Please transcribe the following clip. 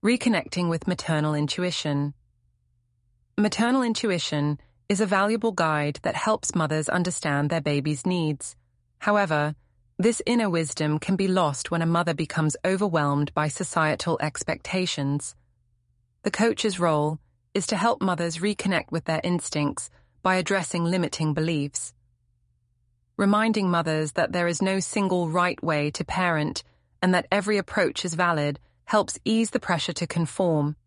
Reconnecting with maternal intuition. Maternal intuition is a valuable guide that helps mothers understand their baby's needs. However, this inner wisdom can be lost when a mother becomes overwhelmed by societal expectations. The coach's role is to help mothers reconnect with their instincts by addressing limiting beliefs. Reminding mothers that there is no single right way to parent and that every approach is valid helps ease the pressure to conform